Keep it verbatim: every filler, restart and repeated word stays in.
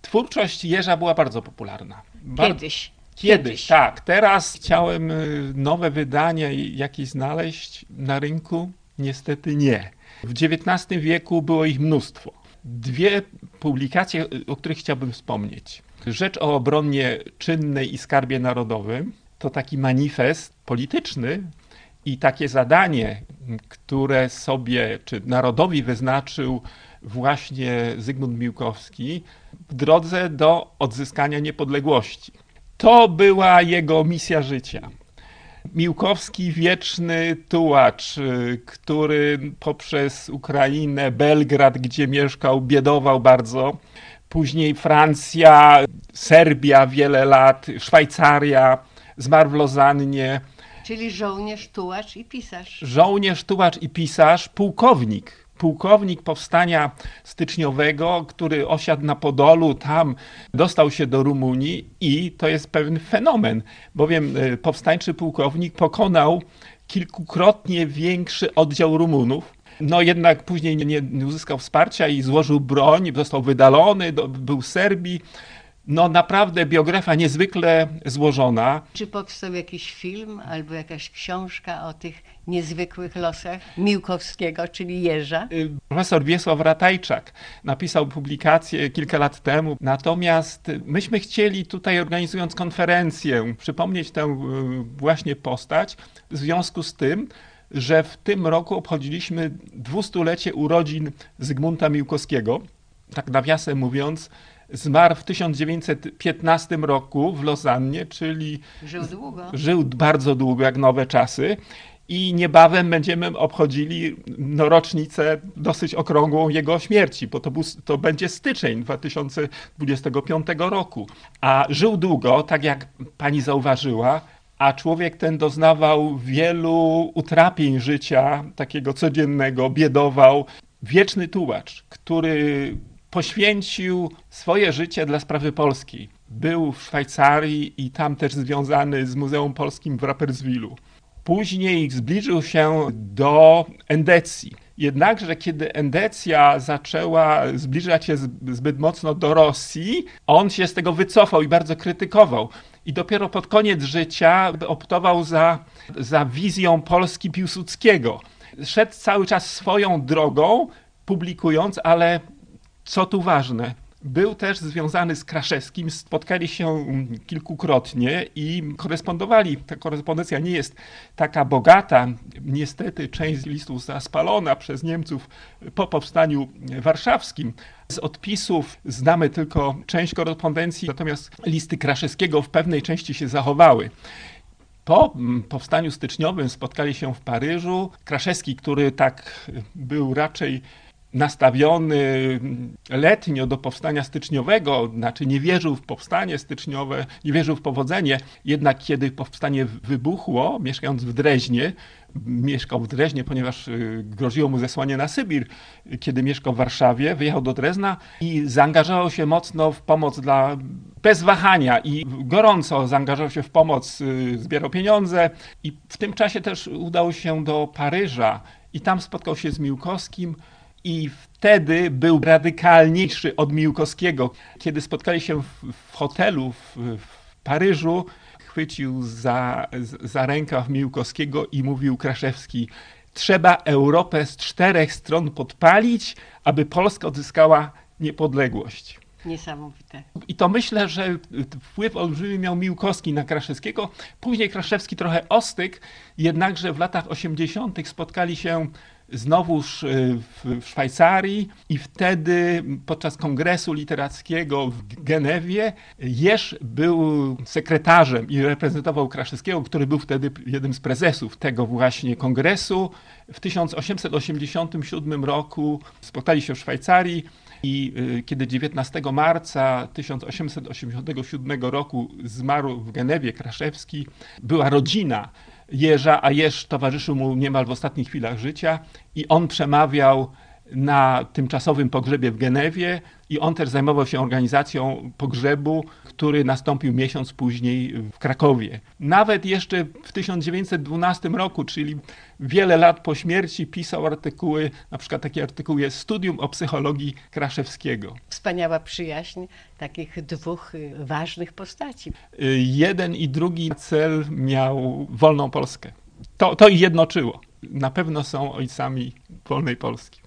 twórczość Jerza była bardzo popularna. Bar- Kiedyś. Kiedyś, Kiedyś. tak. Teraz chciałem nowe wydania jakieś znaleźć na rynku. Niestety nie. W dziewiętnastym wieku było ich mnóstwo. Dwie publikacje, o których chciałbym wspomnieć. Rzecz o obronie czynnej i skarbie narodowym to taki manifest polityczny i takie zadanie, które sobie, czy narodowi wyznaczył właśnie Zygmunt Miłkowski w drodze do odzyskania niepodległości. To była jego misja życia. Miłkowski, wieczny tułacz, który poprzez Ukrainę, Belgrad, gdzie mieszkał, biedował bardzo. Później Francja, Serbia wiele lat, Szwajcaria, zmarł w Lozannie. Czyli żołnierz, tułacz i pisarz. Żołnierz, tułacz i pisarz, pułkownik. Pułkownik powstania styczniowego, który osiadł na Podolu, tam dostał się do Rumunii i to jest pewien fenomen, bowiem powstańczy pułkownik pokonał kilkukrotnie większy oddział Rumunów. No jednak później nie, nie uzyskał wsparcia i złożył broń, został wydalony, do, był w Serbii. No naprawdę biografia niezwykle złożona. Czy powstał jakiś film albo jakaś książka o tych niezwykłych losach Miłkowskiego, czyli Jerza? Profesor Wiesław Ratajczak napisał publikację kilka lat temu. Natomiast myśmy chcieli tutaj, organizując konferencję, przypomnieć tę właśnie postać w związku z tym, że w tym roku obchodziliśmy dwustulecie urodzin Zygmunta Miłkowskiego. Tak nawiasem mówiąc, zmarł w tysiąc dziewięćset piętnastym roku w Lozannie, czyli żył długo. Żył bardzo długo, jak nowe czasy. I niebawem będziemy obchodzili no, rocznicę dosyć okrągłą jego śmierci, bo to, był, to będzie styczeń dwa tysiące dwudziestego piątego roku. A żył długo, tak jak pani zauważyła, a człowiek ten doznawał wielu utrapień życia, takiego codziennego, biedował. Wieczny tułacz, który poświęcił swoje życie dla sprawy polskiej. Był w Szwajcarii i tam też związany z Muzeum Polskim w Rapperswilu. Później zbliżył się do Endecji. Jednakże kiedy Endecja zaczęła zbliżać się zbyt mocno do Rosji, on się z tego wycofał i bardzo krytykował. I dopiero pod koniec życia optował za, za wizją Polski Piłsudskiego. Szedł cały czas swoją drogą, publikując, ale co tu ważne, był też związany z Kraszewskim, spotkali się kilkukrotnie i korespondowali. Ta korespondencja nie jest taka bogata. Niestety część listów została spalona przez Niemców po powstaniu warszawskim. Z odpisów znamy tylko część korespondencji, natomiast listy Kraszewskiego w pewnej części się zachowały. Po powstaniu styczniowym spotkali się w Paryżu. Kraszewski, który tak był raczej nastawiony letnio do powstania styczniowego, znaczy nie wierzył w powstanie styczniowe, nie wierzył w powodzenie, jednak kiedy powstanie wybuchło, mieszkając w Dreźnie, mieszkał w Dreźnie, ponieważ groziło mu zesłanie na Sybir, kiedy mieszkał w Warszawie, wyjechał do Drezna i zaangażował się mocno w pomoc dla, bez wahania i gorąco zaangażował się w pomoc, zbierał pieniądze i w tym czasie też udał się do Paryża i tam spotkał się z Miłkowskim. I wtedy był radykalniejszy od Miłkowskiego. Kiedy spotkali się w, w hotelu w, w Paryżu, chwycił za, za rękaw Miłkowskiego i mówił Kraszewski: trzeba Europę z czterech stron podpalić, aby Polska odzyskała niepodległość. Niesamowite. I to myślę, że wpływ olbrzymi miał Miłkowski na Kraszewskiego. Później Kraszewski trochę ostygł, jednakże w latach osiemdziesiątych spotkali się znowuż w Szwajcarii i wtedy podczas kongresu literackiego w Genewie Jerz był sekretarzem i reprezentował Kraszewskiego, który był wtedy jednym z prezesów tego właśnie kongresu. W tysiąc osiemset osiemdziesiątym siódmym roku spotkali się w Szwajcarii i kiedy dziewiętnastego marca tysiąc osiemset osiemdziesiątego siódmego roku zmarł w Genewie Kraszewski, była rodzina Jerza, a Jerz towarzyszył mu niemal w ostatnich chwilach życia i on przemawiał na tymczasowym pogrzebie w Genewie i on też zajmował się organizacją pogrzebu, który nastąpił miesiąc później w Krakowie. Nawet jeszcze w tysiąc dziewięćset dwunastym roku, czyli wiele lat po śmierci, pisał artykuły, na przykład taki artykuł jest Studium o psychologii Kraszewskiego. Wspaniała przyjaźń takich dwóch ważnych postaci. Jeden i drugi cel miał wolną Polskę. To, to ich jednoczyło. Na pewno są ojcami wolnej Polski.